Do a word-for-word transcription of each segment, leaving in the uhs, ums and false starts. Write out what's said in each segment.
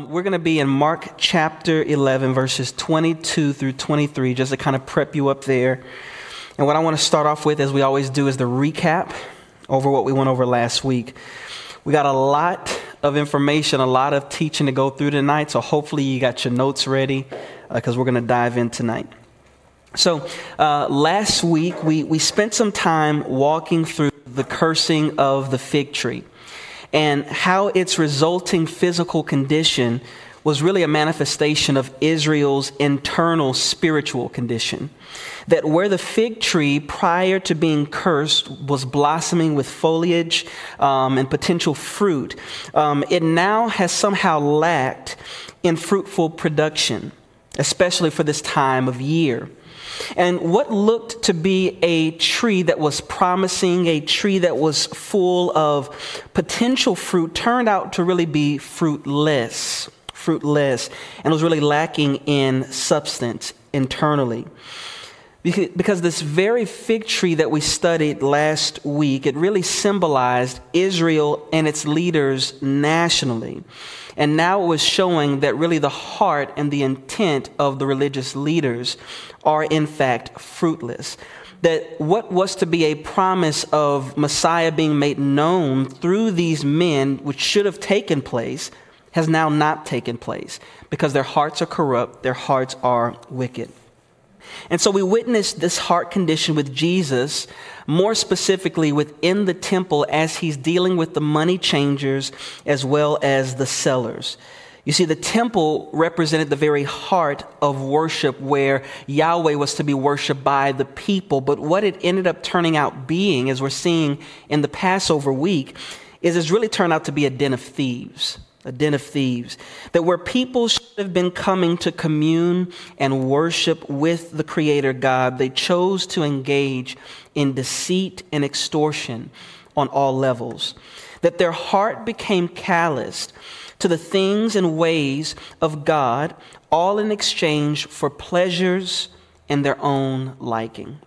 We're going to be in Mark chapter eleven, verses twenty-two through twenty-three, just to kind of prep you up there. And what I want to start off with, as we always do, is the recap over what we went over last week. We got a lot of information, a lot of teaching to go through tonight, so hopefully you got your notes ready, because uh, we're going to dive in tonight. So uh, last week, we, we spent some time walking through the cursing of the fig tree, and how its resulting physical condition was really a manifestation of Israel's internal spiritual condition. That where the fig tree, prior to being cursed, was blossoming with foliage um, and potential fruit, um, it now has somehow lacked in fruitful production, especially for this time of year. And what looked to be a tree that was promising, a tree that was full of potential fruit, turned out to really be fruitless, fruitless, and was really lacking in substance internally. Because this very fig tree that we studied last week, it really symbolized Israel and its leaders nationally. And now it was showing that really the heart and the intent of the religious leaders are in fact fruitless. That what was to be a promise of Messiah being made known through these men, which should have taken place, has now not taken place because their hearts are corrupt, their hearts are wicked. And so we witnessed this heart condition with Jesus, more specifically within the temple as he's dealing with the money changers as well as the sellers. You see, the temple represented the very heart of worship where Yahweh was to be worshiped by the people. But what it ended up turning out being, as we're seeing in the Passover week, is it's really turned out to be a den of thieves. A den of thieves, that where people should have been coming to commune and worship with the Creator God, they chose to engage in deceit and extortion on all levels. That their heart became calloused to the things and ways of God, all in exchange for pleasures and their own liking.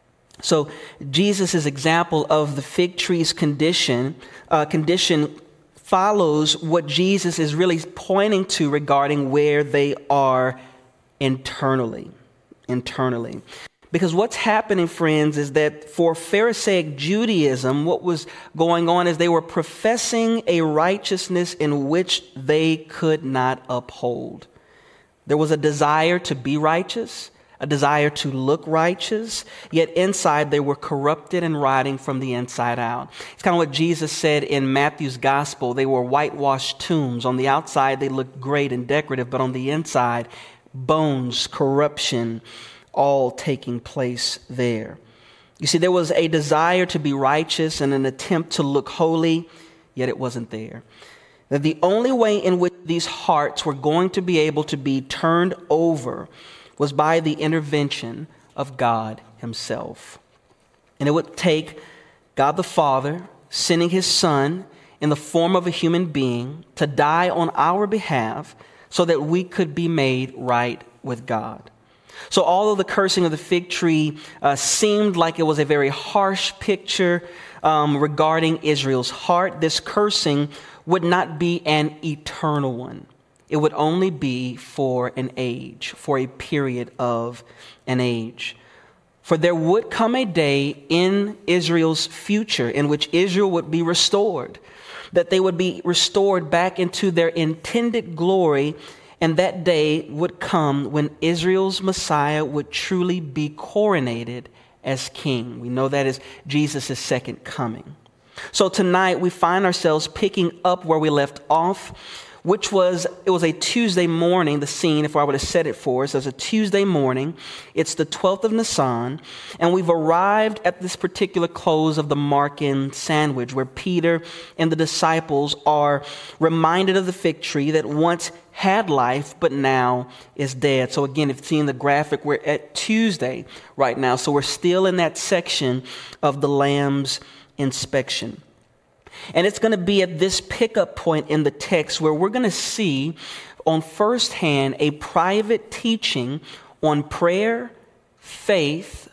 So Jesus' example of the fig tree's condition, uh, condition follows what Jesus is really pointing to regarding where they are internally. Internally. Because what's happening, friends, is that for Pharisaic Judaism, what was going on is they were professing a righteousness in which they could not uphold. There was a desire to be righteous, a desire to look righteous, yet inside they were corrupted and rotting from the inside out. It's kind of what Jesus said in Matthew's gospel. They were whitewashed tombs. On the outside, they looked great and decorative, but on the inside, bones, corruption, all taking place there. You see, there was a desire to be righteous and an attempt to look holy, yet it wasn't there. That the only way in which these hearts were going to be able to be turned over was by the intervention of God himself. And it would take God the Father sending his Son in the form of a human being to die on our behalf so that we could be made right with God. So although the cursing of the fig tree uh, seemed like it was a very harsh picture um, regarding Israel's heart, this cursing would not be an eternal one. It would only be for an age, for a period of an age. For there would come a day in Israel's future in which Israel would be restored, that they would be restored back into their intended glory, and that day would come when Israel's Messiah would truly be coronated as king. We know that is Jesus' second coming. So tonight we find ourselves picking up where we left off, which was, it was a Tuesday morning, the scene, if I would have said it for us, it was a Tuesday morning. It's the twelfth of Nisan, and we've arrived at this particular close of the Markan sandwich, where Peter and the disciples are reminded of the fig tree that once had life, but now is dead. So again, if you've seen the graphic, we're at Tuesday right now, so we're still in that section of the Lamb's inspection. And it's going to be at this pickup point in the text where we're going to see on first hand a private teaching on prayer, faith,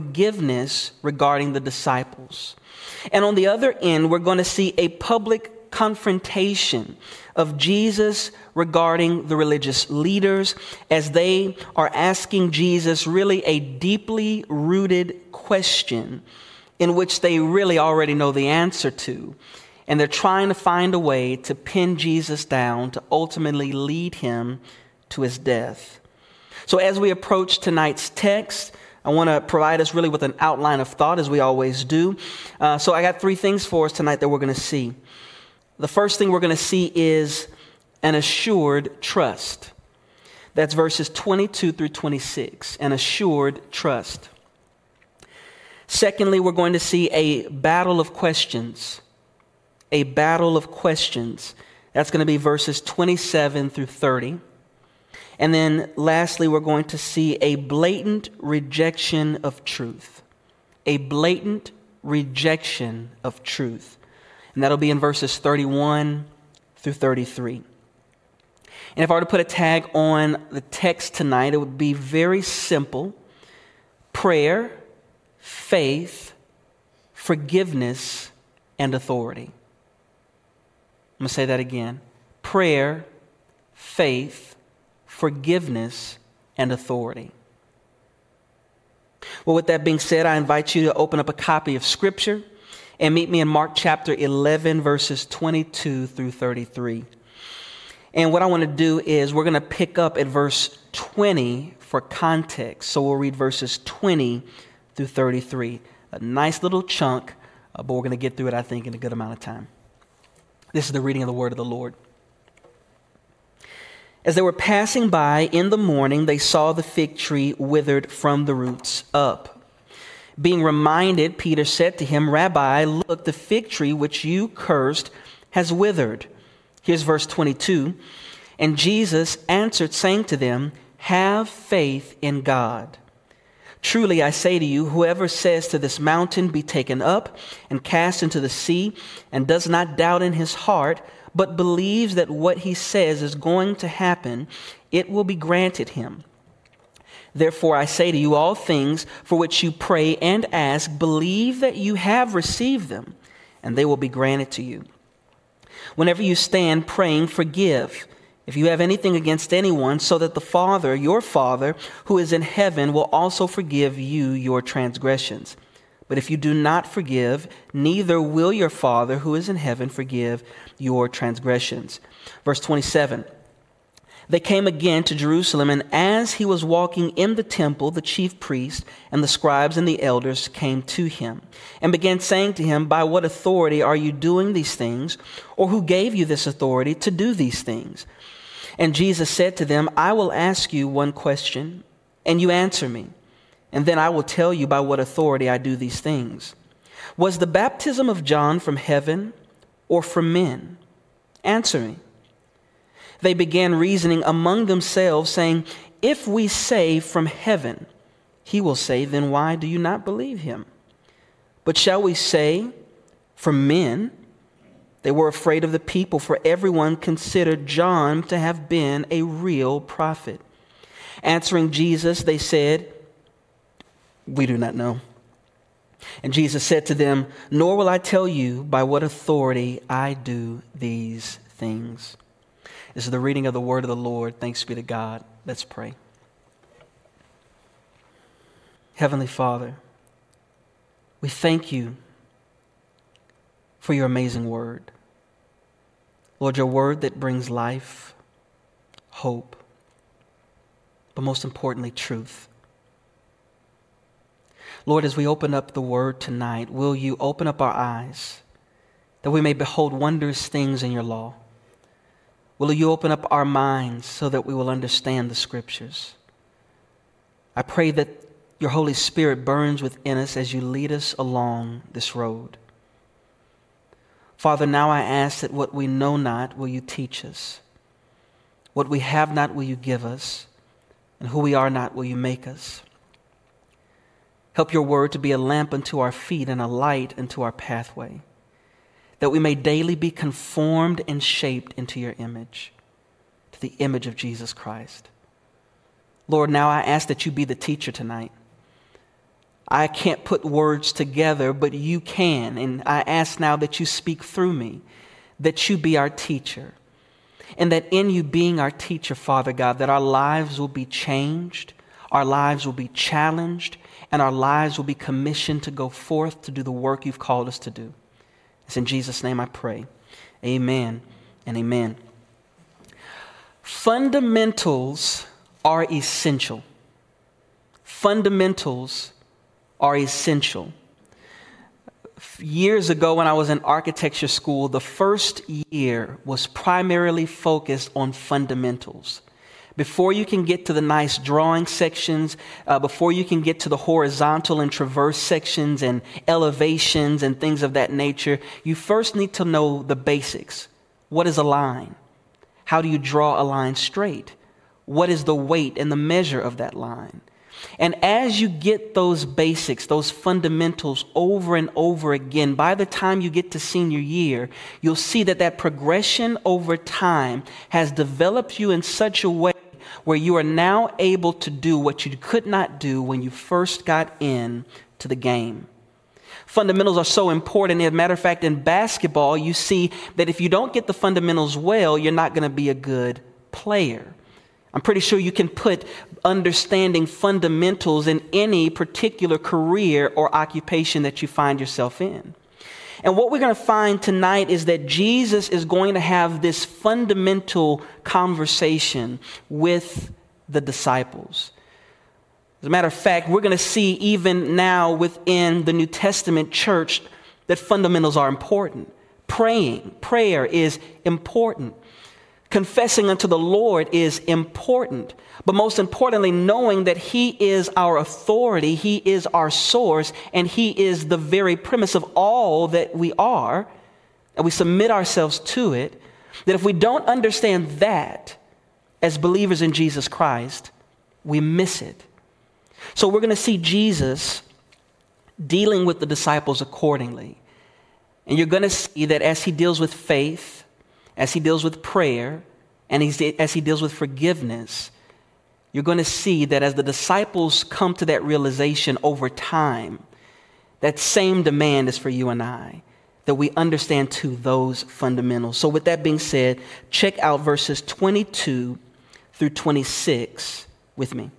forgiveness regarding the disciples. And on the other end, we're going to see a public confrontation of Jesus regarding the religious leaders as they are asking Jesus really a deeply rooted question in which they really already know the answer to. And they're trying to find a way to pin Jesus down to ultimately lead him to his death. So as we approach tonight's text, I want to provide us really with an outline of thought, as we always do. Uh, so I got three things for us tonight that we're going to see. The first thing we're going to see is an assured trust. That's verses twenty-two through twenty-six, an assured trust. Secondly, we're going to see a battle of questions. A battle of questions. That's going to be verses twenty-seven through thirty. And then lastly, we're going to see a blatant rejection of truth. A blatant rejection of truth. And that'll be in verses thirty-one through thirty-three. And if I were to put a tag on the text tonight, it would be very simple. Prayer, faith, forgiveness, and authority. I'm going to say that again. Prayer, faith, forgiveness, and authority. Well, with that being said, I invite you to open up a copy of Scripture and meet me in Mark chapter eleven, verses twenty-two through thirty-three. And what I want to do is we're going to pick up at verse twenty for context. So we'll read verses twenty through thirty-three. A nice little chunk, uh, but we're going to get through it, I think, in a good amount of time. This is the reading of the word of the Lord. As they were passing by in the morning, they saw the fig tree withered from the roots up. Being reminded, Peter said to him, Rabbi, look, the fig tree which you cursed has withered. Here's verse twenty-two. And Jesus answered, saying to them, have faith in God. Truly I say to you, whoever says to this mountain, be taken up and cast into the sea, and does not doubt in his heart, but believes that what he says is going to happen, it will be granted him. Therefore I say to you, all things for which you pray and ask, believe that you have received them, and they will be granted to you. Whenever you stand praying, forgive if you have anything against anyone, so that the Father, your Father, who is in heaven, will also forgive you your transgressions. But if you do not forgive, neither will your Father, who is in heaven, forgive your transgressions. Verse twenty-seven. They came again to Jerusalem, and as he was walking in the temple, the chief priests and the scribes and the elders came to him and began saying to him, by what authority are you doing these things? Or who gave you this authority to do these things? And Jesus said to them, I will ask you one question, and you answer me, and then I will tell you by what authority I do these things. Was the baptism of John from heaven or from men? Answer me. They began reasoning among themselves, saying, if we say from heaven, he will say, then why do you not believe him? But shall we say from men? They were afraid of the people, for everyone considered John to have been a real prophet. Answering Jesus, they said, we do not know. And Jesus said to them, nor will I tell you by what authority I do these things. This is the reading of the word of the Lord. Thanks be to God. Let's pray. Heavenly Father, we thank you for your amazing word. Lord, your word that brings life, hope, but most importantly, truth. Lord, as we open up the word tonight, will you open up our eyes that we may behold wondrous things in your law? Will you open up our minds so that we will understand the scriptures? I pray that your Holy Spirit burns within us as you lead us along this road. Father, now I ask that what we know not, will you teach us? What we have not, will you give us? And who we are not, will you make us? Help your word to be a lamp unto our feet and a light unto our pathway, that we may daily be conformed and shaped into your image, to the image of Jesus Christ. Lord, now I ask that you be the teacher tonight. I can't put words together, but you can, and I ask now that you speak through me, that you be our teacher, and that in you being our teacher, Father God, that our lives will be changed, our lives will be challenged, and our lives will be commissioned to go forth to do the work you've called us to do. It's in Jesus' name I pray. Amen and amen. Fundamentals are essential. Fundamentals are essential. Years ago when I was in architecture school, the first year was primarily focused on fundamentals. Before you can get to the nice drawing sections, uh, before you can get to the horizontal and traverse sections and elevations and things of that nature, you first need to know the basics. What is a line? How do you draw a line straight? What is the weight and the measure of that line? And as you get those basics, those fundamentals over and over again, by the time you get to senior year, you'll see that that progression over time has developed you in such a way where you are now able to do what you could not do when you first got in to the game. Fundamentals are so important. As a matter of fact, in basketball, you see that if you don't get the fundamentals well, you're not going to be a good player. I'm pretty sure you can put understanding fundamentals in any particular career or occupation that you find yourself in. And what we're going to find tonight is that Jesus is going to have this fundamental conversation with the disciples. As a matter of fact, we're going to see even now within the New Testament church that fundamentals are important. Praying, prayer is important. Confessing unto the Lord is important, but most importantly, knowing that He is our authority, He is our source, and He is the very premise of all that we are, and we submit ourselves to it, that if we don't understand that as believers in Jesus Christ, we miss it. So we're going to see Jesus dealing with the disciples accordingly. And you're going to see that as He deals with faith, as He deals with prayer, and he's, as He deals with forgiveness, you're going to see that as the disciples come to that realization over time, that same demand is for you and I, that we understand too those fundamentals. So with that being said, check out verses twenty-two through twenty-six with me.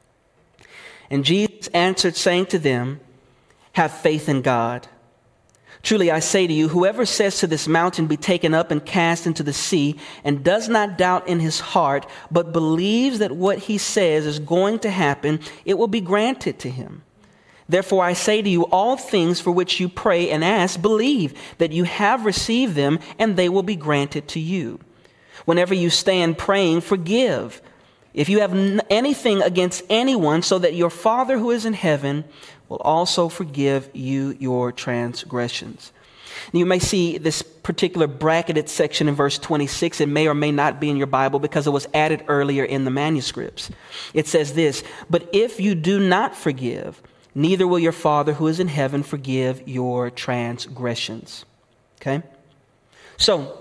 And Jesus answered, saying to them, "Have faith in God. Truly I say to you, whoever says to this mountain, be taken up and cast into the sea, and does not doubt in his heart, but believes that what he says is going to happen, it will be granted to him. Therefore I say to you, all things for which you pray and ask, believe that you have received them, and they will be granted to you. Whenever you stand praying, forgive if you have anything against anyone, so that your Father who is in heaven will also forgive you your transgressions." And you may see this particular bracketed section in verse twenty-six. It may or may not be in your Bible because it was added earlier in the manuscripts. It says this, "But if you do not forgive, neither will your Father who is in heaven forgive your transgressions." Okay? So,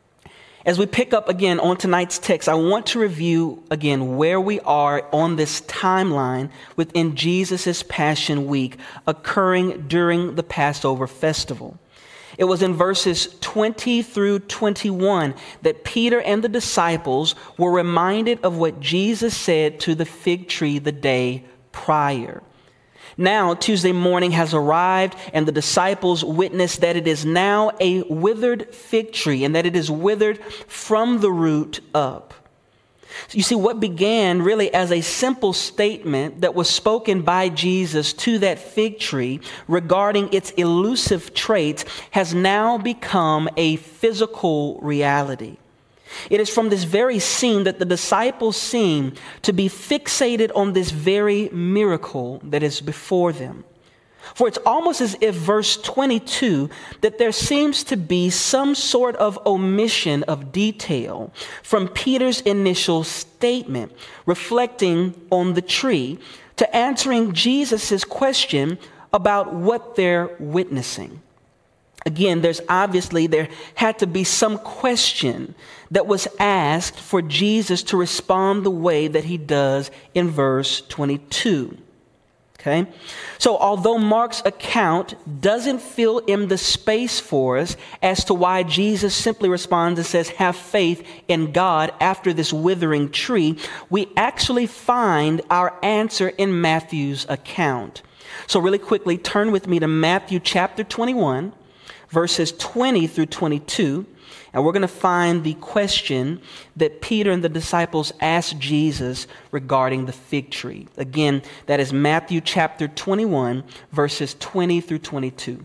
as we pick up again on tonight's text, I want to review again where we are on this timeline within Jesus' Passion Week occurring during the Passover festival. It was in verses twenty through twenty-one that Peter and the disciples were reminded of what Jesus said to the fig tree the day prior. Now, Tuesday morning has arrived, and the disciples witness that it is now a withered fig tree, and that it is withered from the root up. So you see, what began really as a simple statement that was spoken by Jesus to that fig tree regarding its elusive traits has now become a physical reality. It is from this very scene that the disciples seem to be fixated on this very miracle that is before them. For it's almost as if verse twenty-two, that there seems to be some sort of omission of detail from Peter's initial statement, reflecting on the tree, to answering Jesus' question about what they're witnessing. Again, there's obviously, there had to be some question that was asked for Jesus to respond the way that he does in verse twenty-two. Okay? So although Mark's account doesn't fill in the space for us as to why Jesus simply responds and says, have faith in God after this withering tree, we actually find our answer in Matthew's account. So really quickly, turn with me to Matthew chapter twenty-one, verses twenty through twenty-two. And we're going to find the question that Peter and the disciples asked Jesus regarding the fig tree. Again, that is Matthew chapter twenty-one, verses twenty through twenty-two.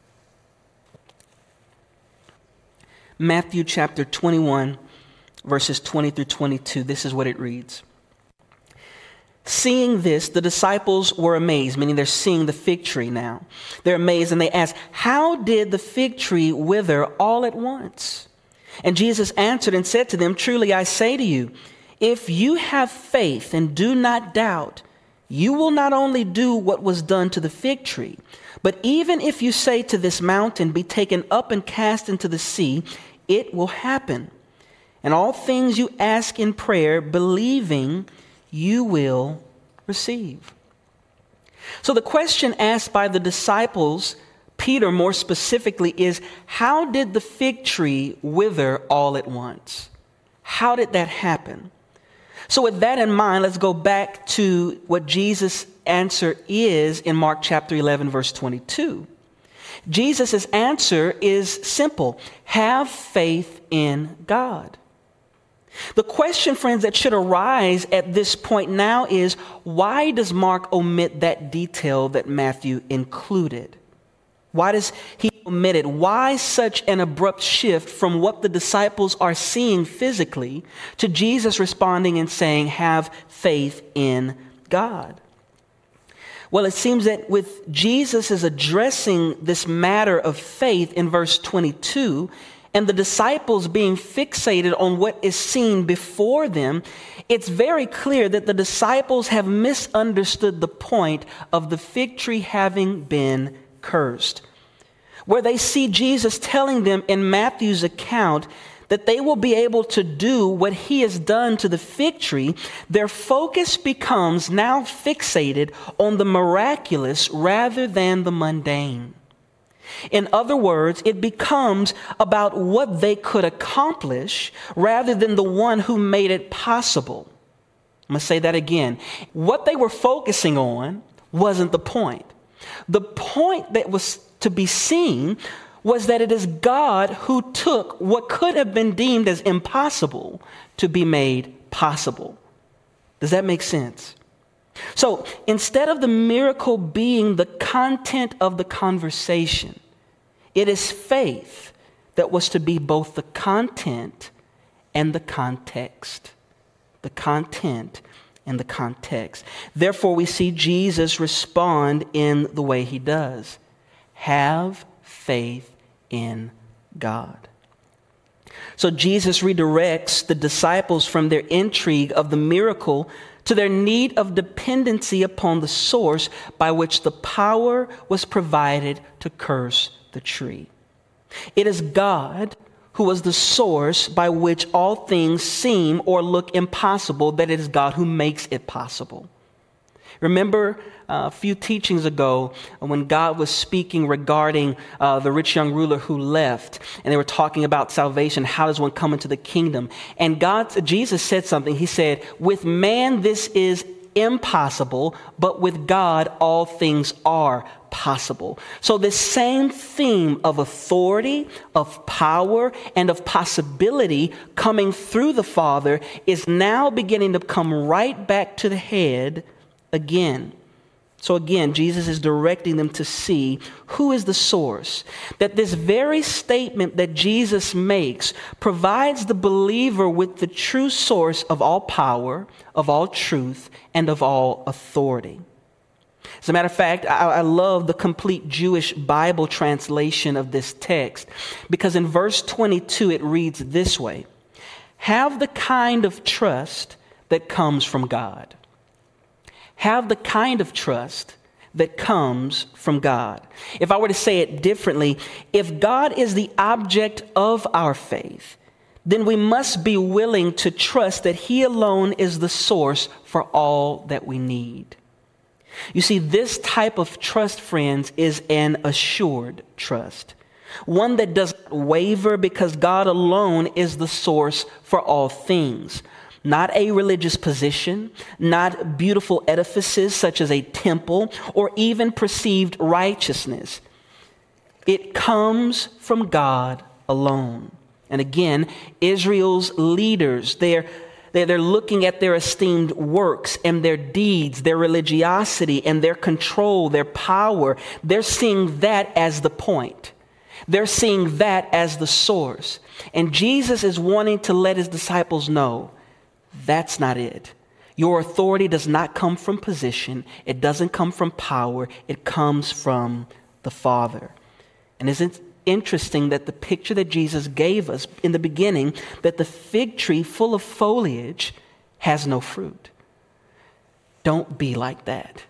Matthew chapter twenty-one, verses twenty through twenty-two. This is what it reads. Seeing this, the disciples were amazed, meaning they're seeing the fig tree now. They're amazed and they ask, how did the fig tree wither all at once? And Jesus answered and said to them, truly I say to you, if you have faith and do not doubt, you will not only do what was done to the fig tree, but even if you say to this mountain, be taken up and cast into the sea, it will happen. And all things you ask in prayer, believing, you will receive. So the question asked by the disciples, Peter more specifically, is how did the fig tree wither all at once? How did that happen? So with that in mind, let's go back to what Jesus' answer is in Mark chapter eleven, verse twenty-two. Jesus' answer is simple. Have faith in God. The question, friends, that should arise at this point now is, why does Mark omit that detail that Matthew included? Why does he omit it? Why such an abrupt shift from what the disciples are seeing physically to Jesus responding and saying, have faith in God? Well, it seems that with Jesus is addressing this matter of faith in verse twenty-two, and the disciples being fixated on what is seen before them, it's very clear that the disciples have misunderstood the point of the fig tree having been cursed. Where they see Jesus telling them in Matthew's account that they will be able to do what he has done to the fig tree, their focus becomes now fixated on the miraculous rather than the mundane. In other words, it becomes about what they could accomplish rather than the one who made it possible. I'm going to say that again. What they were focusing on wasn't the point. The point that was to be seen was that it is God who took what could have been deemed as impossible to be made possible. Does that make sense? So instead of the miracle being the content of the conversation, it is faith that was to be both the content and the context. The content and the context. Therefore, we see Jesus respond in the way he does. Have faith in God. So Jesus redirects the disciples from their intrigue of the miracle to their need of dependency upon the source by which the power was provided to curse the tree. It is God who was the source by which all things seem or look impossible, that it is God who makes it possible. Remember uh, a few teachings ago when God was speaking regarding uh, the rich young ruler who left, and they were talking about salvation. How does one come into the kingdom? And God, Jesus said something. He said, with man this is impossible, but with God all things are possible. So this same theme of authority, of power, and of possibility coming through the Father is now beginning to come right back to the head again. So again, Jesus is directing them to see who is the source. That this very statement that Jesus makes provides the believer with the true source of all power, of all truth, and of all authority. As a matter of fact, I, I love the complete Jewish Bible translation of this text, because in verse twenty-two it reads this way: have the kind of trust that comes from God. Have the kind of trust that comes from God. If I were to say it differently, if God is the object of our faith, then we must be willing to trust that He alone is the source for all that we need. You see, this type of trust, friends, is an assured trust. One that doesn't waver because God alone is the source for all things. Not a religious position, not beautiful edifices such as a temple, or even perceived righteousness. It comes from God alone. And again, Israel's leaders, they're, they're, they're looking at their esteemed works and their deeds, their religiosity and their control, their power. They're seeing that as the point. They're seeing that as the source. And Jesus is wanting to let his disciples know, that's not it. Your authority does not come from position. It doesn't come from power. It comes from the Father. And isn't it interesting that the picture that Jesus gave us in the beginning, that the fig tree full of foliage has no fruit? Don't be like that.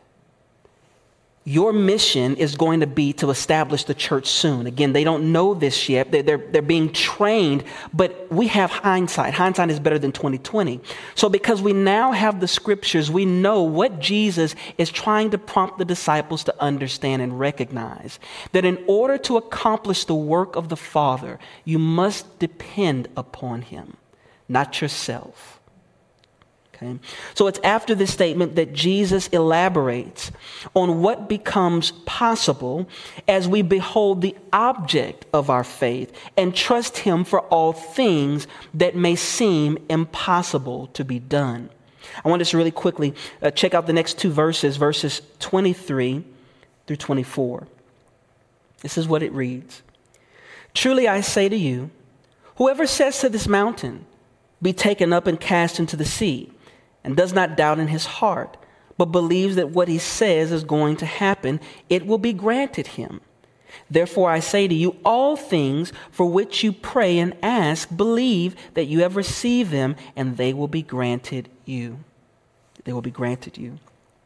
Your mission is going to be to establish the church soon. Again, they don't know this yet. They're, they're, they're being trained, but we have hindsight. Hindsight is better than twenty twenty. So because we now have the scriptures, we know what Jesus is trying to prompt the disciples to understand and recognize. That in order to accomplish the work of the Father, you must depend upon him, not yourself. Okay. So it's after this statement that Jesus elaborates on what becomes possible as we behold the object of our faith and trust him for all things that may seem impossible to be done. I want us to really quickly uh, check out the next two verses, verses twenty-three through twenty-four. This is what it reads. Truly I say to you, whoever says to this mountain, be taken up and cast into the sea, and does not doubt in his heart, but believes that what he says is going to happen, it will be granted him. Therefore I say to you, all things for which you pray and ask, believe that you have received them, and they will be granted you. They will be granted you.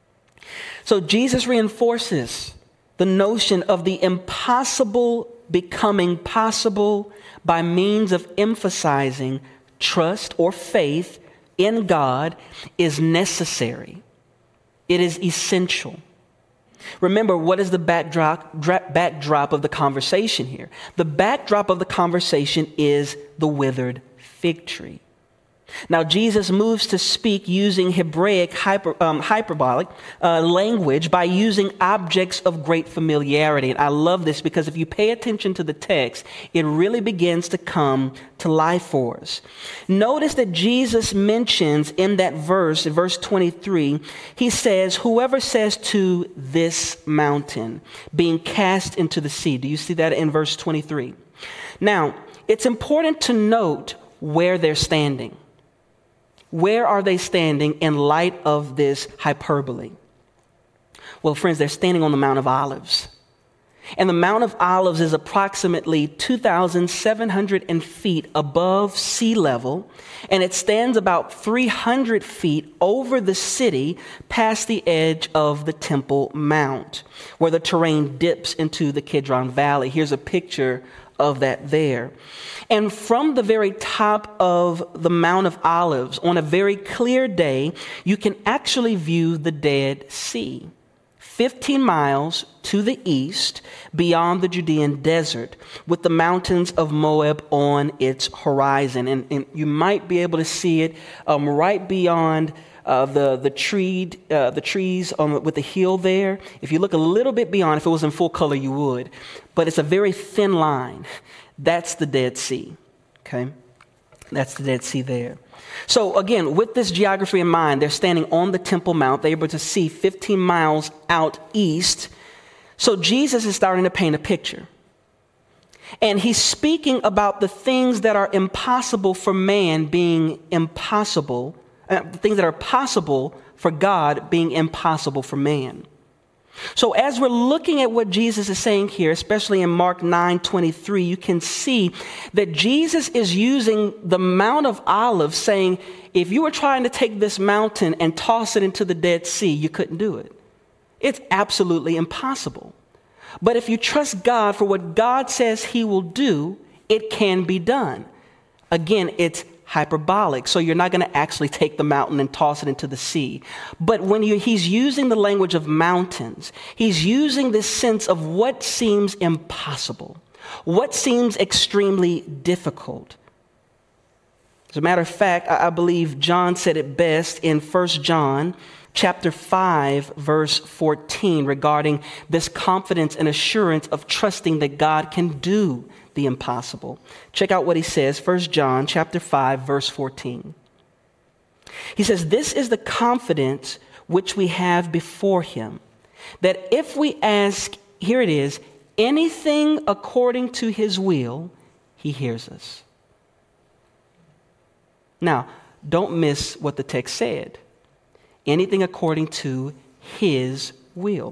So Jesus reinforces the notion of the impossible becoming possible by means of emphasizing trust or faith in God is necessary. It is essential. Remember, what is the backdrop, backdrop of the conversation here? The backdrop of the conversation is the withered fig tree. Now, Jesus moves to speak using Hebraic hyper, um, hyperbolic uh, language by using objects of great familiarity. And I love this because if you pay attention to the text, it really begins to come to life for us. Notice that Jesus mentions in that verse, in verse twenty-three, he says, whoever says to this mountain, being cast into the sea. Do you see that in verse twenty-three? Now, it's important to note where they're standing. Where are they standing in light of this hyperbole? Well, friends, they're standing on the Mount of Olives. And the Mount of Olives is approximately two thousand seven hundred feet above sea level, and it stands about three hundred feet over the city past the edge of the Temple Mount, where the terrain dips into the Kidron Valley. Here's a picture of that there. And from the very top of the Mount of Olives, on a very clear day, you can actually view the Dead Sea, fifteen miles to the east beyond the Judean desert, with the mountains of Moab on its horizon. And, and you might be able to see it um, right beyond Uh, the the tree uh, the trees on, with the hill there. If you look a little bit beyond, if it was in full color, you would. But it's a very thin line. That's the Dead Sea. Okay, that's the Dead Sea there. So again, with this geography in mind, they're standing on the Temple Mount. They're able to see fifteen miles out east. So Jesus is starting to paint a picture. And he's speaking about the things that are impossible for man being impossible. Uh, the things that are possible for God being impossible for man. So as we're looking at what Jesus is saying here, especially in Mark nine twenty-three, you can see that Jesus is using the Mount of Olives, saying, if you were trying to take this mountain and toss it into the Dead Sea, you couldn't do it. It's absolutely impossible. But if you trust God for what God says he will do, it can be done. Again, it's hyperbolic. So you're not going to actually take the mountain and toss it into the sea. But when you, he's using the language of mountains, he's using this sense of what seems impossible, what seems extremely difficult. As a matter of fact, I believe John said it best in First John chapter five, verse fourteen, regarding this confidence and assurance of trusting that God can do the impossible. Check out what he says, First John chapter five, verse fourteen. He says, "This is the confidence which we have before him, that if we ask," here it is, "anything according to his will, he hears us." Now, don't miss what the text said. Anything according to his will.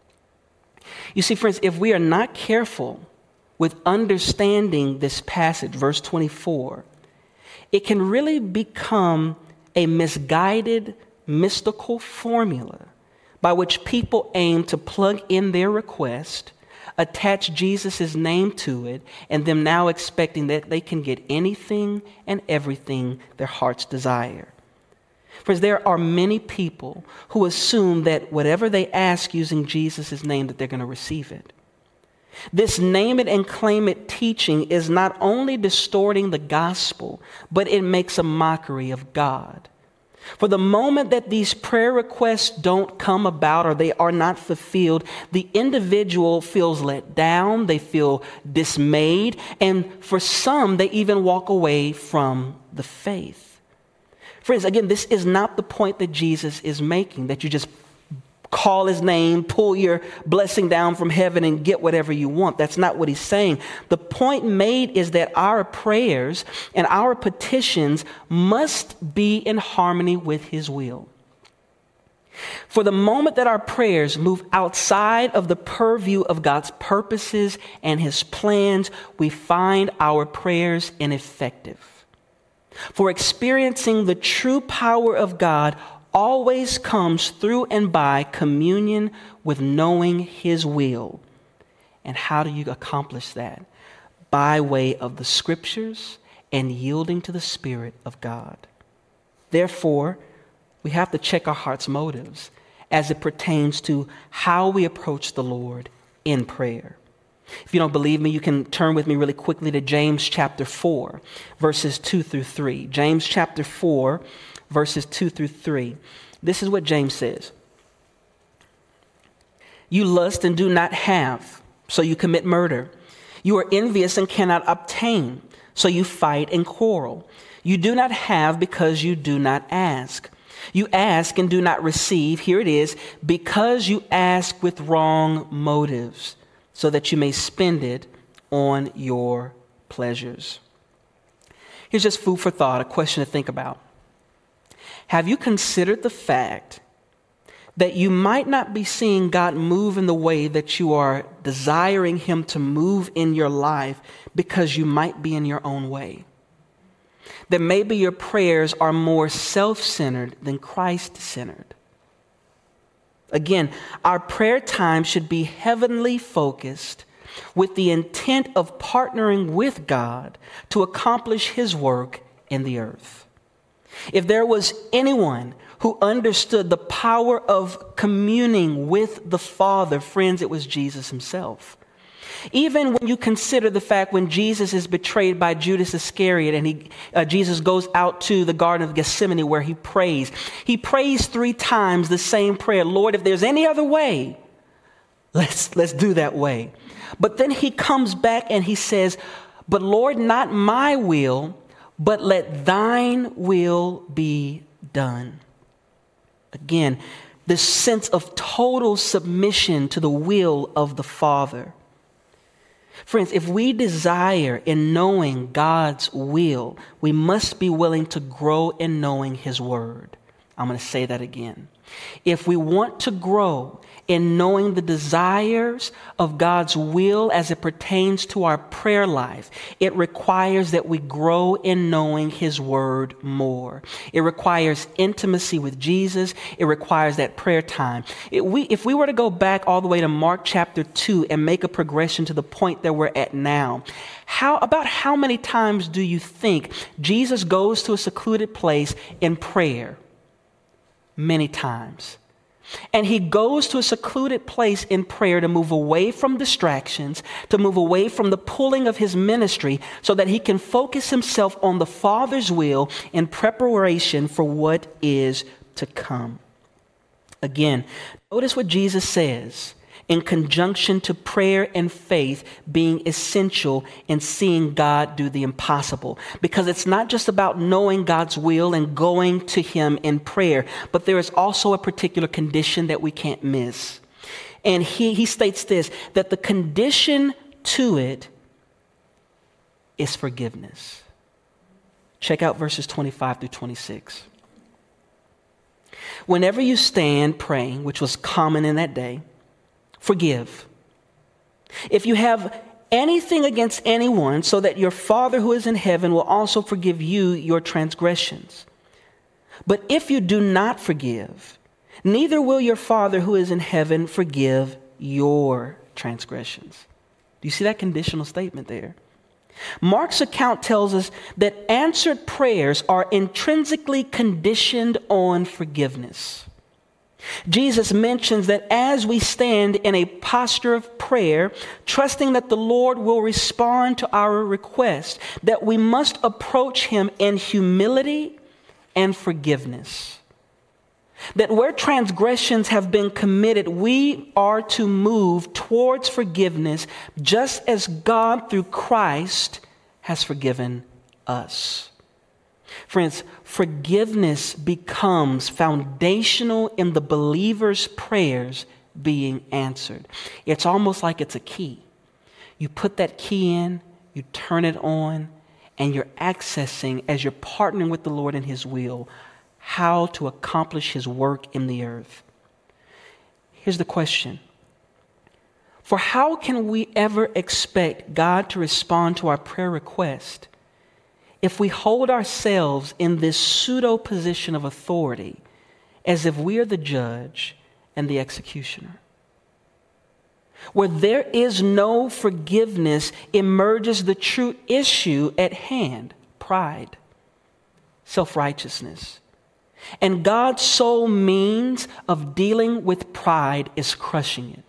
You see, friends, if we are not careful with understanding this passage, verse twenty-four, it can really become a misguided, mystical formula by which people aim to plug in their request, attach Jesus' name to it, and them now expecting that they can get anything and everything their hearts desire. Friends, there are many people who assume that whatever they ask using Jesus' name, that they're going to receive it. This name it and claim it teaching is not only distorting the gospel, but it makes a mockery of God. For the moment that these prayer requests don't come about or they are not fulfilled, the individual feels let down, they feel dismayed, and for some, they even walk away from the faith. Friends, again, this is not the point that Jesus is making, that you just call his name, pull your blessing down from heaven and get whatever you want. That's not what he's saying. The point made is that our prayers and our petitions must be in harmony with his will. For the moment that our prayers move outside of the purview of God's purposes and his plans, we find our prayers ineffective. For experiencing the true power of God always comes through and by communion with knowing his will. And how do you accomplish that? By way of the scriptures and yielding to the Spirit of God. Therefore, we have to check our heart's motives as it pertains to how we approach the Lord in prayer. If you don't believe me, you can turn with me really quickly to James chapter four, verses two through three. James chapter four, verses two through three. This is what James says. "You lust and do not have, so you commit murder. You are envious and cannot obtain, so you fight and quarrel. You do not have because you do not ask. You ask and do not receive," here it is, "because you ask with wrong motives, so that you may spend it on your pleasures." Here's just food for thought, a question to think about. Have you considered the fact that you might not be seeing God move in the way that you are desiring him to move in your life because you might be in your own way? That maybe your prayers are more self-centered than Christ-centered. Again, our prayer time should be heavenly focused with the intent of partnering with God to accomplish his work in the earth. If there was anyone who understood the power of communing with the Father, friends, it was Jesus himself. Even when you consider the fact when Jesus is betrayed by Judas Iscariot and he, uh, Jesus goes out to the Garden of Gethsemane where he prays. He prays three times the same prayer. "Lord, if there's any other way, let's, let's do that way." But then he comes back and he says, "But Lord, not my will, but let thine will be done." Again, this sense of total submission to the will of the Father. Friends, if we desire in knowing God's will, we must be willing to grow in knowing his word. I'm going to say that again. If we want to grow in knowing the desires of God's will as it pertains to our prayer life, it requires that we grow in knowing His Word more. It requires intimacy with Jesus. It requires that prayer time. It, we, if we were to go back all the way to Mark chapter two and make a progression to the point that we're at now, how about how many times do you think Jesus goes to a secluded place in prayer? Many times. And He goes to a secluded place in prayer to move away from distractions, to move away from the pulling of His ministry so that He can focus Himself on the Father's will in preparation for what is to come. Again, notice what Jesus says in conjunction to prayer and faith being essential in seeing God do the impossible. Because it's not just about knowing God's will and going to Him in prayer, but there is also a particular condition that we can't miss. And he, he states this, that the condition to it is forgiveness. Check out verses twenty-five through twenty-six. Whenever you stand praying, which was common in that day, forgive. If you have anything against anyone, so that your Father who is in heaven will also forgive you your transgressions. But if you do not forgive, neither will your Father who is in heaven forgive your transgressions. Do you see that conditional statement there? Mark's account tells us that answered prayers are intrinsically conditioned on forgiveness. Jesus mentions that as we stand in a posture of prayer, trusting that the Lord will respond to our request, that we must approach Him in humility and forgiveness. That where transgressions have been committed, we are to move towards forgiveness just as God through Christ has forgiven us. Friends, forgiveness becomes foundational in the believer's prayers being answered. It's almost like it's a key. You put that key in, you turn it on, and you're accessing, as you're partnering with the Lord in His will, how to accomplish His work in the earth. Here's the question. For how can we ever expect God to respond to our prayer request if we hold ourselves in this pseudo position of authority as if we are the judge and the executioner? Where there is no forgiveness emerges the true issue at hand: pride, self-righteousness. And God's sole means of dealing with pride is crushing it.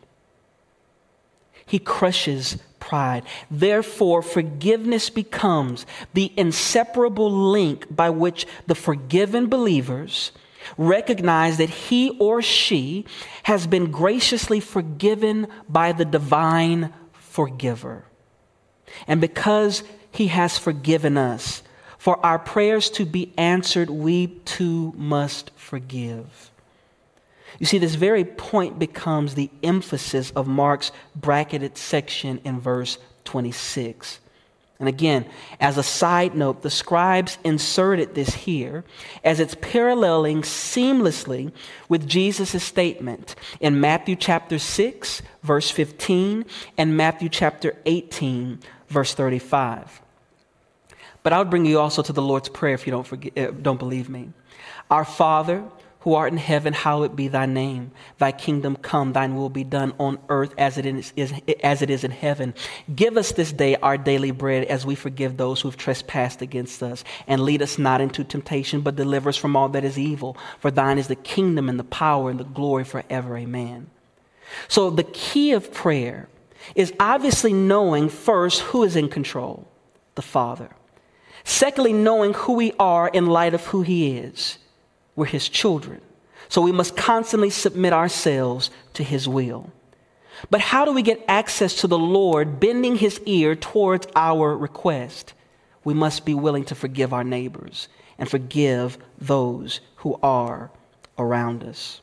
He crushes pride. Therefore, forgiveness becomes the inseparable link by which the forgiven believers recognize that he or she has been graciously forgiven by the divine forgiver. And because He has forgiven us, for our prayers to be answered, we too must forgive. You see, this very point becomes the emphasis of Mark's bracketed section in verse twenty-six. And again, as a side note, the scribes inserted this here as it's paralleling seamlessly with Jesus' statement in Matthew chapter six, verse fifteen, and Matthew chapter eighteen, verse thirty-five. But I would bring you also to the Lord's Prayer if you don't forget, don't believe me. Our Father, who art in heaven, hallowed be thy name. Thy kingdom come, thine will be done on earth as it is, is, as it is in heaven. Give us this day our daily bread, as we forgive those who have trespassed against us. And lead us not into temptation, but deliver us from all that is evil. For thine is the kingdom and the power and the glory forever. Amen. So the key of prayer is obviously knowing first who is in control, the Father. Secondly, knowing who we are in light of who He is. We're His children. So we must constantly submit ourselves to His will. But how do we get access to the Lord bending His ear towards our request? We must be willing to forgive our neighbors and forgive those who are around us.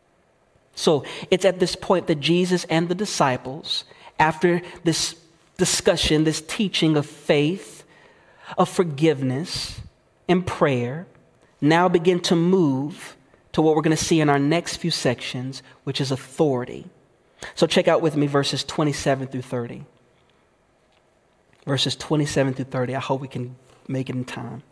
So it's at this point that Jesus and the disciples, after this discussion, this teaching of faith, of forgiveness and prayer, now begin to move to what we're going to see in our next few sections, which is authority. So check out with me verses twenty-seven through thirty. Verses twenty-seven through thirty. I hope we can make it in time.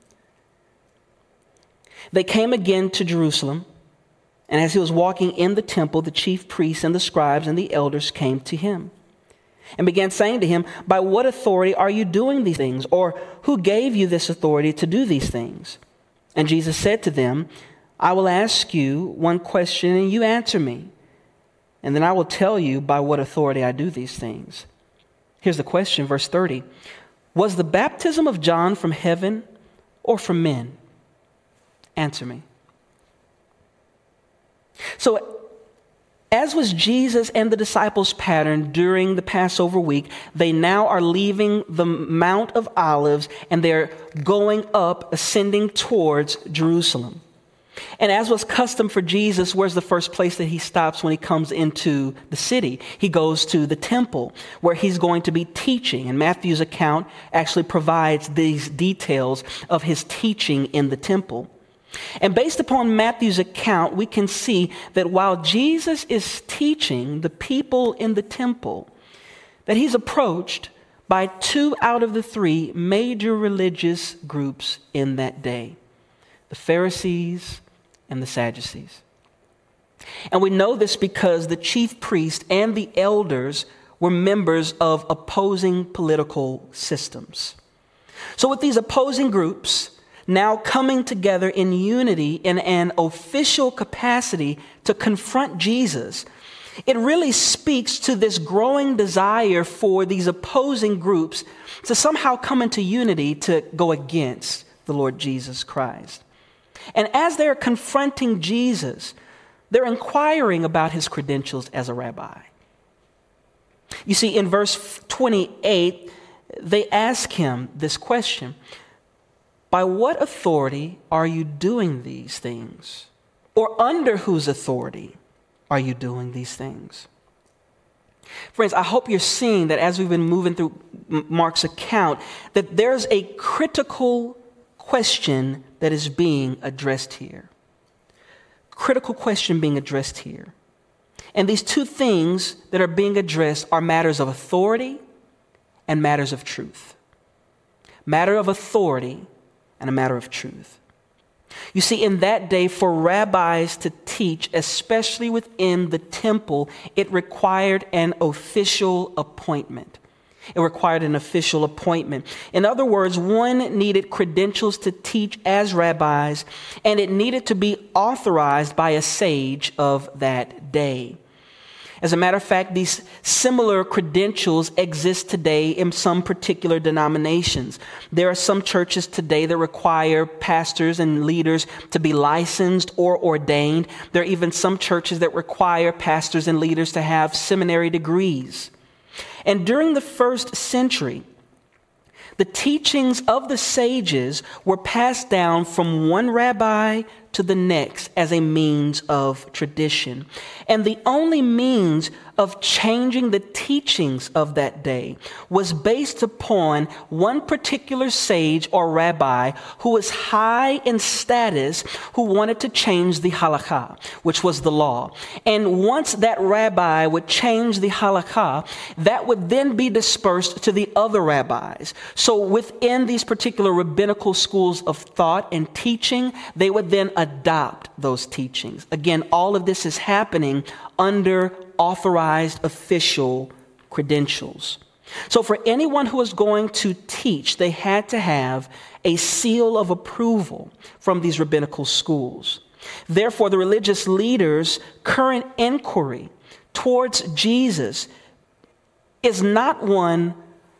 They came again to Jerusalem, and as he was walking in the temple, the chief priests and the scribes and the elders came to him and began saying to him, "By what authority are you doing these things? Or who gave you this authority to do these things?" And Jesus said to them, "I will ask you one question and you answer me, and then I will tell you by what authority I do these things." Here's the question, verse thirty. "Was the baptism of John from heaven or from men? Answer me." So, as was Jesus and the disciples' pattern during the Passover week, they now are leaving the Mount of Olives and they're going up, ascending towards Jerusalem. And as was custom for Jesus, where's the first place that he stops when he comes into the city? He goes to the temple where he's going to be teaching. And Matthew's account actually provides these details of his teaching in the temple. And based upon Matthew's account, we can see that while Jesus is teaching the people in the temple, that he's approached by two out of the three major religious groups in that day, the Pharisees and the Sadducees. And we know this because the chief priest and the elders were members of opposing political systems. So with these opposing groups now coming together in unity in an official capacity to confront Jesus, it really speaks to this growing desire for these opposing groups to somehow come into unity to go against the Lord Jesus Christ. And as they're confronting Jesus, they're inquiring about his credentials as a rabbi. You see, in verse twenty-eight, they ask him this question: "By what authority are you doing these things? Or under whose authority are you doing these things?" Friends, I hope you're seeing that as we've been moving through Mark's account, that there's a critical question that is being addressed here. Critical question being addressed here. And these two things that are being addressed are matters of authority and matters of truth. Matter of authority and a matter of truth. You see, in that day, for rabbis to teach, especially within the temple, it required an official appointment. It required an official appointment. In other words, one needed credentials to teach as rabbis, and it needed to be authorized by a sage of that day. As a matter of fact, these similar credentials exist today in some particular denominations. There are some churches today that require pastors and leaders to be licensed or ordained. There are even some churches that require pastors and leaders to have seminary degrees. And during the first century, the teachings of the sages were passed down from one rabbi to the next as a means of tradition. And the only means of changing the teachings of that day was based upon one particular sage or rabbi who was high in status, who wanted to change the halakha, which was the law. And once that rabbi would change the halakha, that would then be dispersed to the other rabbis. So within these particular rabbinical schools of thought and teaching, they would then adopt those teachings. Again, all of this is happening under authorized official credentials. So for anyone who was going to teach, they had to have a seal of approval from these rabbinical schools. Therefore, the religious leaders' current inquiry towards Jesus is not one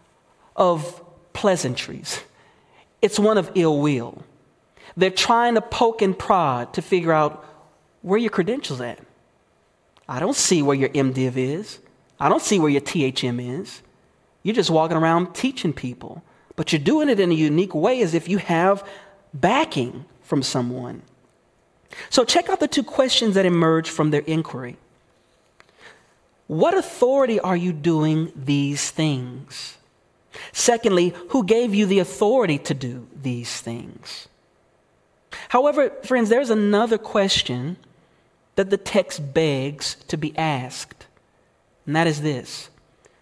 of pleasantries. It's one of ill will. They're trying to poke and prod to figure out, where are your credentials at? I don't see where your MDiv is. I don't see where your T H M is. You're just walking around teaching people, but you're doing it in a unique way as if you have backing from someone. So check out the two questions that emerge from their inquiry. What authority are you doing these things? Secondly, who gave you the authority to do these things? However, friends, there's another question that the text begs to be asked, and that is this.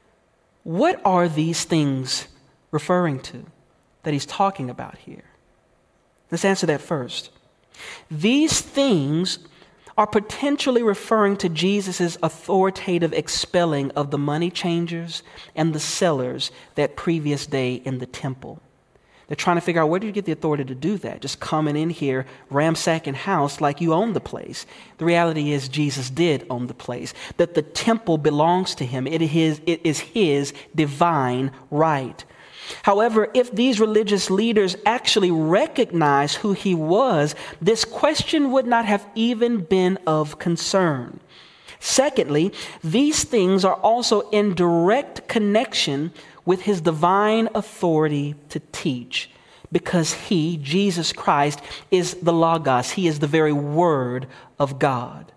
What are these things referring to that he's talking about here? Let's answer that first. These things are potentially referring to Jesus' authoritative expelling of the money changers and the sellers that previous day in the temple. They're trying to figure out, where did you get the authority to do that? Just coming in here, ransacking house like you own the place. The reality is Jesus did own the place, that the temple belongs to him. It is, it is his divine right. However, if these religious leaders actually recognize who he was, this question would not have even been of concern. Secondly, these things are also in direct connection with his divine authority to teach, because he, Jesus Christ, is the Logos. He is the very Word of God.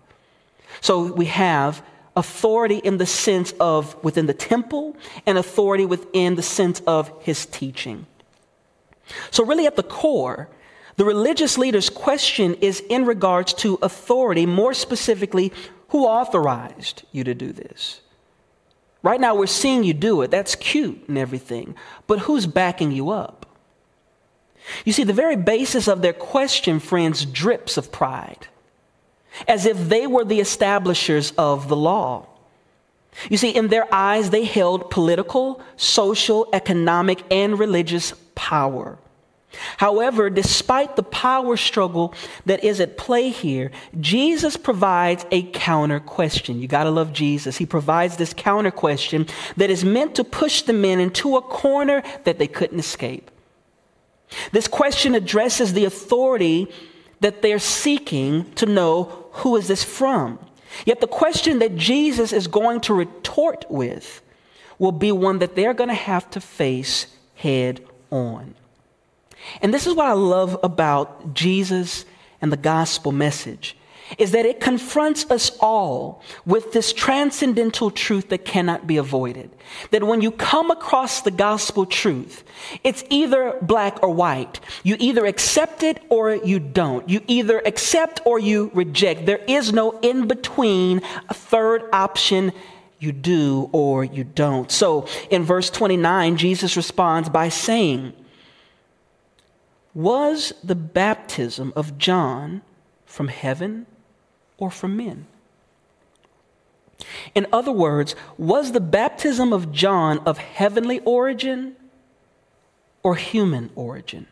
So we have authority in the sense of within the temple and authority within the sense of his teaching. So really at the core, the religious leaders' question is in regards to authority, more specifically, who authorized you to do this? Right now we're seeing you do it. That's cute and everything. But who's backing you up? You see, the very basis of their question, friends, drips of pride, as if they were the establishers of the law. You see, in their eyes, they held political, social, economic, and religious power. However, despite the power struggle that is at play here, Jesus provides a counter question. You got to love Jesus. He provides this counter question that is meant to push the men into a corner that they couldn't escape. This question addresses the authority that they're seeking to know, who is this from? Yet the question that Jesus is going to retort with will be one that they're going to have to face head on. And this is what I love about Jesus and the gospel message, is that it confronts us all with this transcendental truth that cannot be avoided. That when you come across the gospel truth, it's either black or white. You either accept it or you don't. You either accept or you reject. There is no in between, a third option. You do or you don't. So in verse twenty-nine, Jesus responds by saying, "Was the baptism of John from heaven or from men?" In other words, was the baptism of John of heavenly origin or human origin?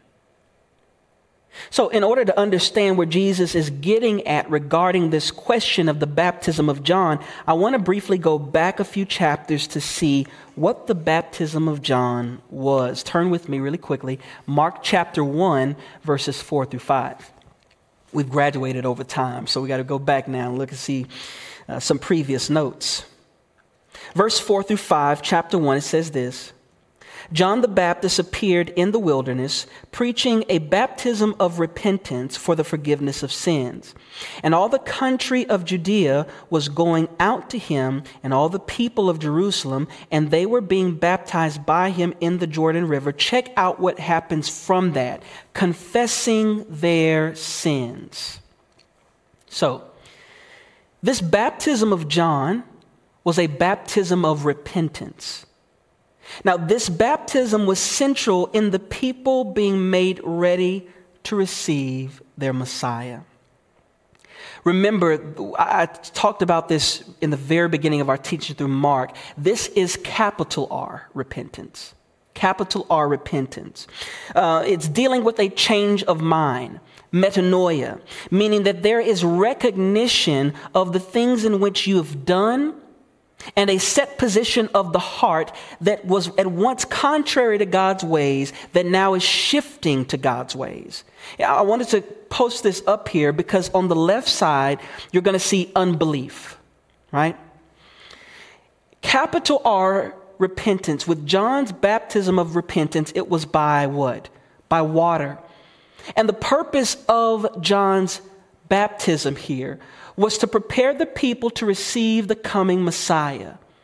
So in order to understand where Jesus is getting at regarding this question of the baptism of John, I want to briefly go back a few chapters to see what the baptism of John was. Turn with me really quickly. Mark chapter one, verses four through five. We've graduated over time, so we got to go back now and look and see uh, some previous notes. Verse four through five, chapter one, it says this: John the Baptist appeared in the wilderness, preaching a baptism of repentance for the forgiveness of sins. And all the country of Judea was going out to him, and all the people of Jerusalem, and they were being baptized by him in the Jordan River. Check out what happens from that: confessing their sins. So, this baptism of John was a baptism of repentance. Now, this baptism was central in the people being made ready to receive their Messiah. Remember, I talked about this in the very beginning of our teaching through Mark. This is capital R, repentance. Capital R, repentance. Uh, it's dealing with a change of mind, metanoia, meaning that there is recognition of the things in which you have done and a set position of the heart that was at once contrary to God's ways that now is shifting to God's ways. I wanted to post this up here because on the left side, you're going to see unbelief, right? Capital R, repentance. With John's baptism of repentance, it was by what? By water. And the purpose of John's baptism here was to prepare the people to receive the coming Messiah.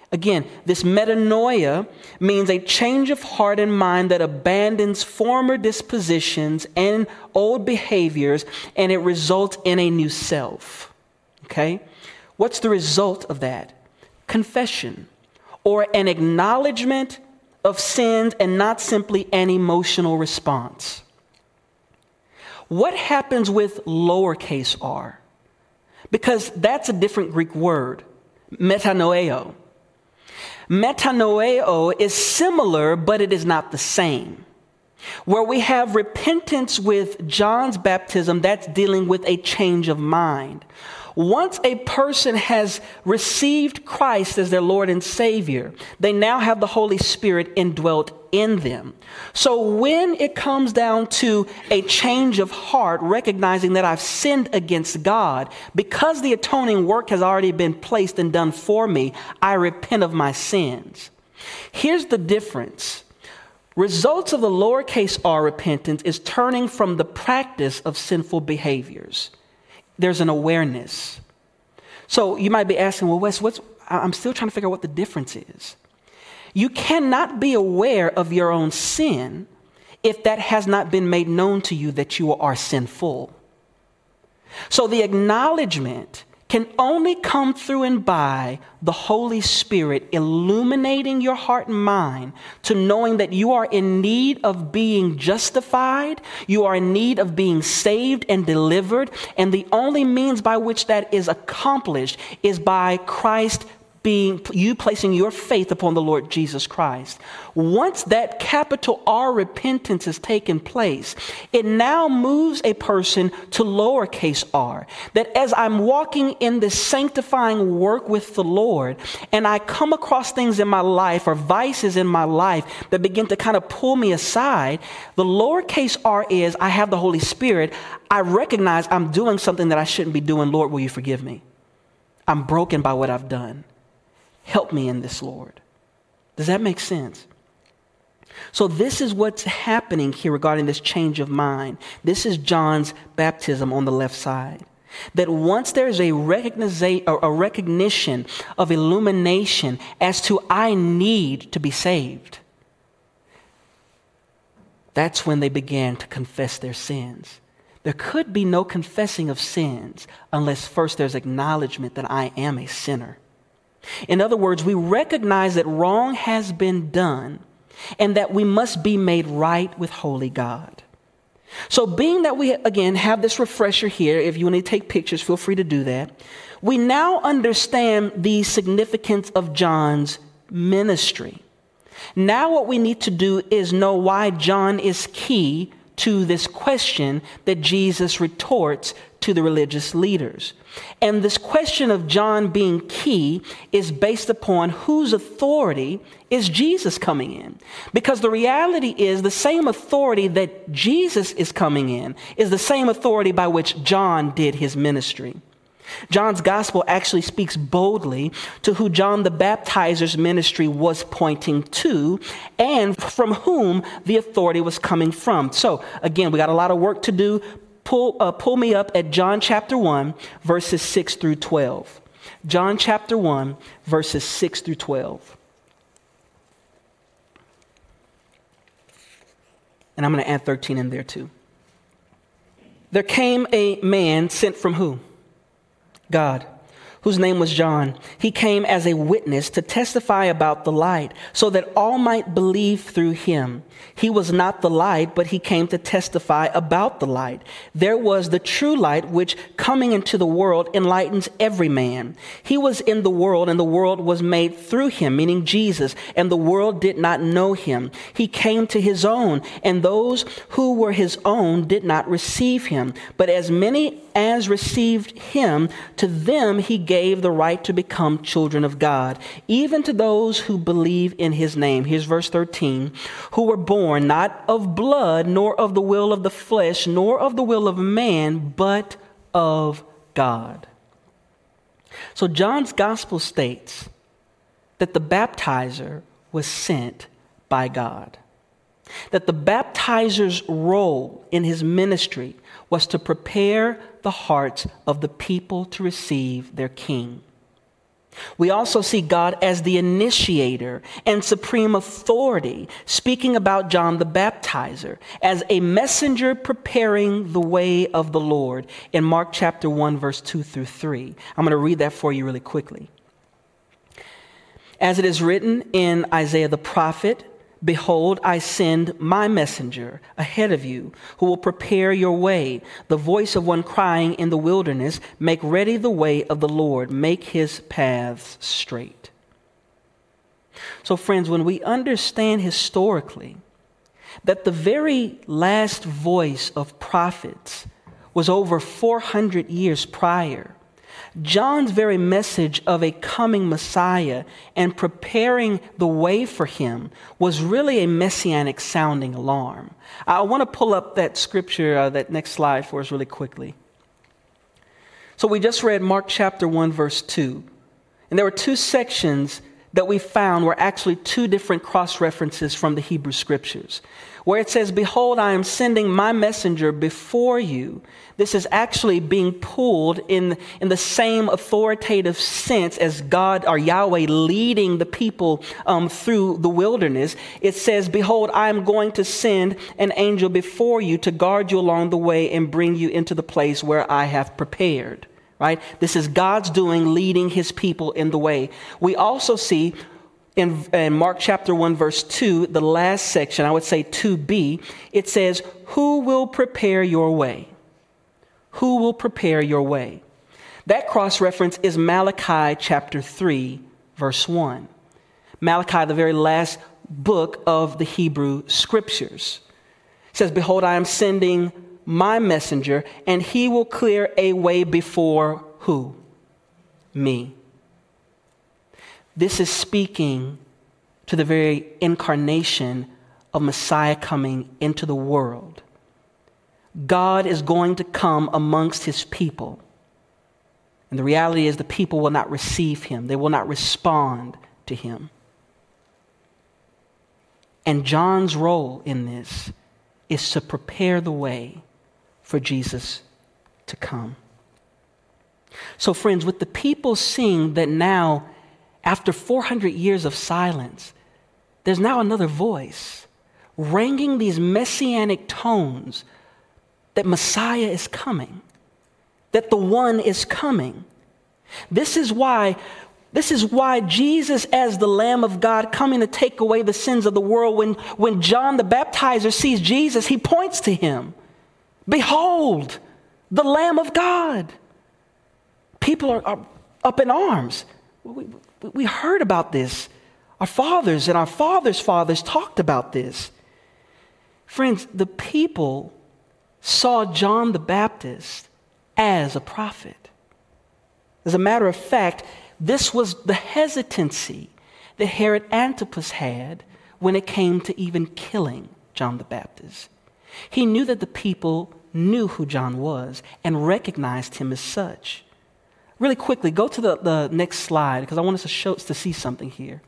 Again, this metanoia means a change of heart and mind that abandons former dispositions and old behaviors, and it results in a new self. Okay? What's the result of that? Confession, or an acknowledgement of sins and not simply an emotional response. What happens with lowercase r? Because that's a different Greek word, metanoeo. Metanoeo is similar, but it is not the same. Where we have repentance with John's baptism, that's dealing with a change of mind. Once a person has received Christ as their Lord and Savior, they now have the Holy Spirit indwelt in them. So when it comes down to a change of heart, recognizing that I've sinned against God, because the atoning work has already been placed and done for me, I repent of my sins. Here's the difference. Results of the lowercase r repentance is turning from the practice of sinful behaviors. There's an awareness. So you might be asking, well, Wes, what's, I'm still trying to figure out what the difference is. You cannot be aware of your own sin if that has not been made known to you that you are sinful. So the acknowledgement can only come through and by the Holy Spirit illuminating your heart and mind to knowing that you are in need of being justified, you are in need of being saved and delivered, and the only means by which that is accomplished is by Christ being, you placing your faith upon the Lord Jesus Christ. Once that capital R repentance has taken place, it now moves a person to lowercase r. That as I'm walking in this sanctifying work with the Lord, and I come across things in my life or vices in my life that begin to kind of pull me aside, the lowercase r is, I have the Holy Spirit. I recognize I'm doing something that I shouldn't be doing. Lord, will you forgive me? I'm broken by what I've done. Help me in this, Lord. Does that make sense? So this is what's happening here regarding this change of mind. This is John's baptism on the left side. That once there's a, recogniza- a recognition of illumination as to I need to be saved, that's when they began to confess their sins. There could be no confessing of sins unless first there's acknowledgement that I am a sinner. In other words, we recognize that wrong has been done and that we must be made right with holy God. So being that we, again, have this refresher here, if you want to take pictures, feel free to do that. We now understand the significance of John's ministry. Now what we need to do is know why John is key to this question that Jesus retorts to the religious leaders. And this question of John being key is based upon whose authority is Jesus coming in. Because the reality is the same authority that Jesus is coming in is the same authority by which John did his ministry. John's gospel actually speaks boldly to who John the Baptizer's ministry was pointing to and from whom the authority was coming from. So again, we got a lot of work to do. Pull, uh, pull me up at John chapter one, verses six through twelve. John chapter one, verses six through twelve. And I'm going to add thirteen in there too. There came a man sent from who? God, whose name was John. He came as a witness to testify about the light, so that all might believe through him. He was not the light, but he came to testify about the light. There was the true light, which coming into the world enlightens every man. He was in the world, and the world was made through him, meaning Jesus, and the world did not know him. He came to his own, and those who were his own did not receive him. But as many as received him, to them he gave the right to become children of God, even to those who believe in his name. Here's verse thirteen, who were born not of blood, nor of the will of the flesh, nor of the will of man, but of God. So John's gospel states that the baptizer was sent by God. That the baptizer's role in his ministry was to prepare the hearts of the people to receive their king. We also see God as the initiator and supreme authority, speaking about John the Baptizer as a messenger preparing the way of the Lord in Mark chapter one, verse two through three. I'm going to read that for you really quickly. As it is written in Isaiah the prophet, "Behold, I send my messenger ahead of you, who will prepare your way, the voice of one crying in the wilderness, make ready the way of the Lord, make his paths straight." So friends, when we understand historically that the very last voice of prophets was over four hundred years prior, John's very message of a coming Messiah and preparing the way for him was really a messianic sounding alarm. I want to pull up that scripture, uh, that next slide for us really quickly. So we just read Mark chapter one, verse two. And there were two sections that we found were actually two different cross-references from the Hebrew scriptures. Where it says, "Behold, I am sending my messenger before you." This is actually being pulled in, in the same authoritative sense as God or Yahweh leading the people um, through the wilderness. It says, "Behold, I am going to send an angel before you to guard you along the way and bring you into the place where I have prepared." Right? This is God's doing, leading his people in the way. We also see in, in Mark chapter one, verse two, the last section, I would say two b, it says, "Who will prepare your way?" Who will prepare your way? That cross-reference is Malachi chapter three, verse one. Malachi, the very last book of the Hebrew scriptures. It says, "Behold, I am sending my messenger, and he will clear a way before" who? Me. This is speaking to the very incarnation of Messiah coming into the world. God is going to come amongst his people. And the reality is the people will not receive him. They will not respond to him. And John's role in this is to prepare the way for Jesus to come. So friends, with the people seeing that now, after four hundred years of silence, there's now another voice ringing these messianic tones that Messiah is coming, that the one is coming. This is why, this is why Jesus, as the Lamb of God coming to take away the sins of the world, when, when John the Baptizer sees Jesus, he points to him. "Behold, the Lamb of God." People are, are up in arms. We, we heard about this. Our fathers and our fathers' fathers talked about this. Friends, the people saw John the Baptist as a prophet. As a matter of fact, this was the hesitancy that Herod Antipas had when it came to even killing John the Baptist. He knew that the people knew who John was and recognized him as such. Really quickly, go to the, the next slide, because I want us to show to see something here.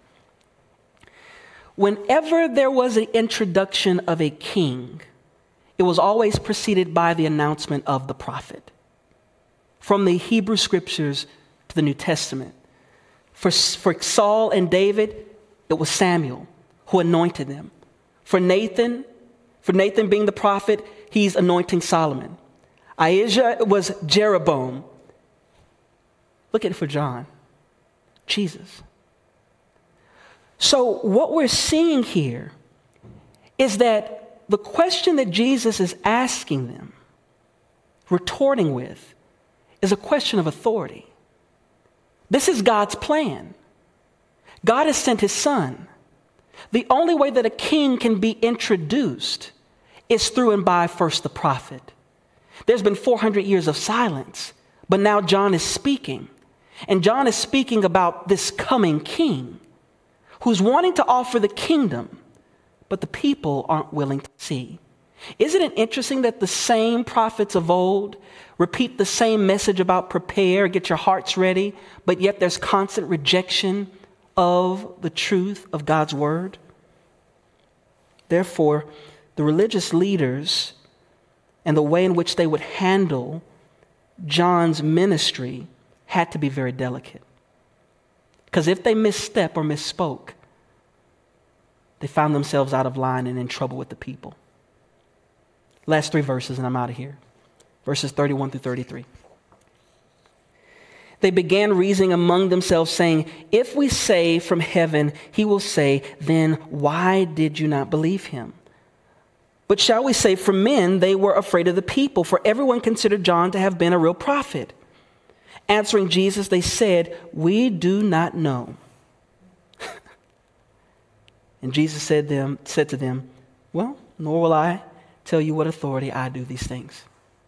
Whenever there was an introduction of a king, it was always preceded by the announcement of the prophet. From the Hebrew scriptures to the New Testament. For, for Saul and David, it was Samuel who anointed them. For Nathan, for Nathan being the prophet, he's anointing Solomon. Ahijah was Jeroboam. Look at it for John, Jesus. So what we're seeing here is that the question that Jesus is asking them, retorting with, is a question of authority. This is God's plan. God has sent his son. The only way that a king can be introduced is through and by first the prophet. There's been four hundred years of silence, but now John is speaking. And John is speaking about this coming king who's wanting to offer the kingdom, but the people aren't willing to see. Isn't it interesting that the same prophets of old repeat the same message about prepare, get your hearts ready, but yet there's constant rejection of the truth of God's word? Therefore, the religious leaders and the way in which they would handle John's ministry had to be very delicate. Because if they misstep or misspoke, they found themselves out of line and in trouble with the people. Last three verses and I'm out of here. Verses thirty-one through thirty-three. They began reasoning among themselves, saying, if we say from heaven, he will say, then why did you not believe him? But shall we say from men, they were afraid of the people, for everyone considered John to have been a real prophet. Answering Jesus, they said, we do not know. And Jesus said, them, said to them, well, nor will I tell you what authority I do these things.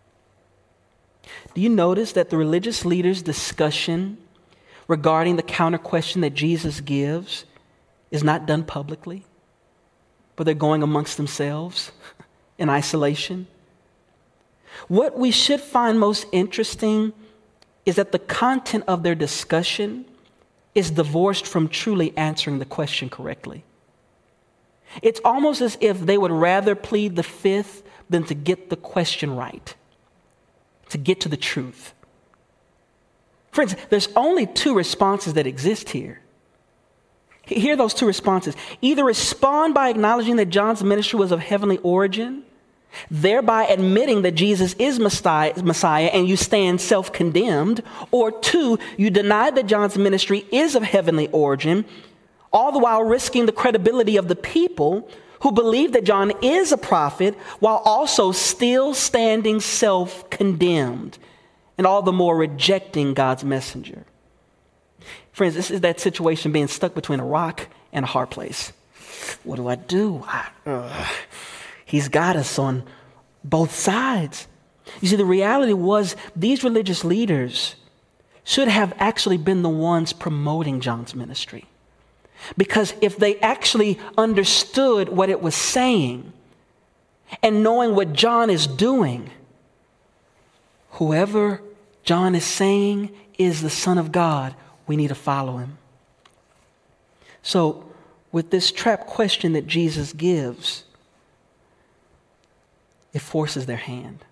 Do you notice that the religious leaders' discussion regarding the counter question that Jesus gives is not done publicly, but they're going amongst themselves in isolation? What we should find most interesting is that the content of their discussion is divorced from truly answering the question correctly. It's almost as if they would rather plead the fifth than to get the question right, to get to the truth. Friends, there's only two responses that exist here. Hear those two responses. Either respond by acknowledging that John's ministry was of heavenly origin, thereby admitting that Jesus is Messiah and you stand self-condemned, or two, you deny that John's ministry is of heavenly origin, all the while risking the credibility of the people who believe that John is a prophet while also still standing self-condemned and all the more rejecting God's messenger. Friends, this is that situation being stuck between a rock and a hard place. What do I do? I, uh, he's got us on both sides. You see, the reality was these religious leaders should have actually been the ones promoting John's ministry. Because if they actually understood what it was saying and knowing what John is doing, whoever John is saying is the Son of God, we need to follow him. So, with this trap question that Jesus gives, it forces their hand.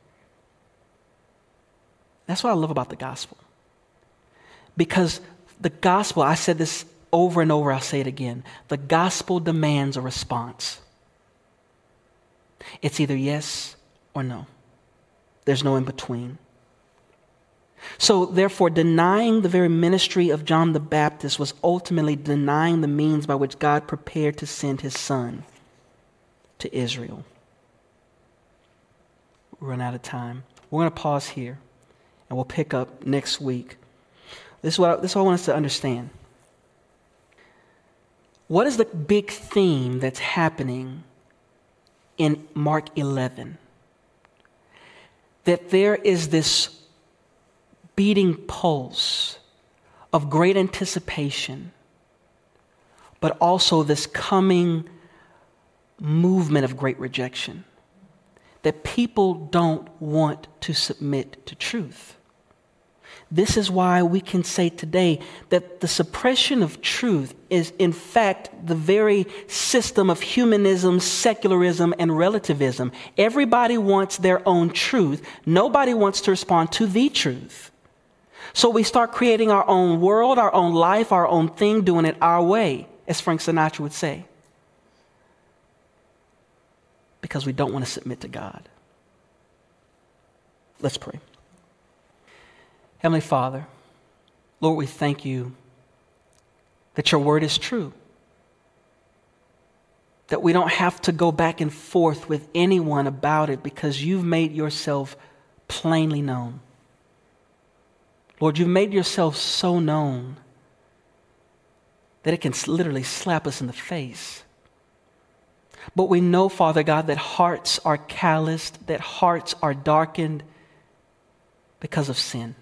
That's what I love about the gospel. Because the gospel, I said this over and over, I'll say it again. The gospel demands a response. It's either yes or no. There's no in between. So therefore, denying the very ministry of John the Baptist was ultimately denying the means by which God prepared to send his son to Israel. We run out of time. We're going to pause here and we'll pick up next week. This is what I, this is what I want us to understand. What is the big theme that's happening in Mark eleven? That there is this beating pulse of great anticipation, but also this coming movement of great rejection. That people don't want to submit to truth. This is why we can say today that the suppression of truth is in fact the very system of humanism, secularism, and relativism. Everybody wants their own truth. Nobody wants to respond to the truth. So we start creating our own world, our own life, our own thing, doing it our way, as Frank Sinatra would say. Because we don't want to submit to God. Let's pray. Heavenly Father, Lord, we thank you that your word is true. That we don't have to go back and forth with anyone about it because you've made yourself plainly known. Lord, you've made yourself so known that it can literally slap us in the face. But we know, Father God, that hearts are calloused, that hearts are darkened because of sin.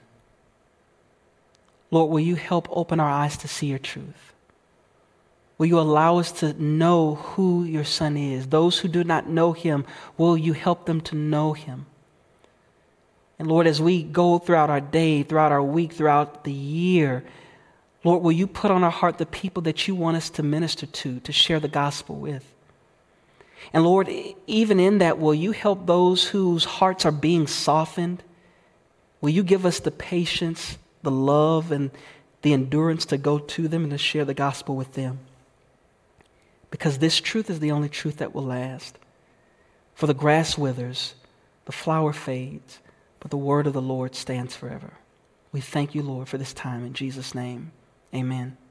Lord, will you help open our eyes to see your truth? Will you allow us to know who your Son is? Those who do not know him, will you help them to know him? And Lord, as we go throughout our day, throughout our week, throughout the year, Lord, will you put on our heart the people that you want us to minister to, to share the gospel with? And Lord, even in that, will you help those whose hearts are being softened? Will you give us the patience, the love, and the the endurance to go to them and to share the gospel with them. Because this truth is the only truth that will last. For the grass withers, the flower fades, but the word of the Lord stands forever. We thank you, Lord, for this time. In Jesus' name, amen.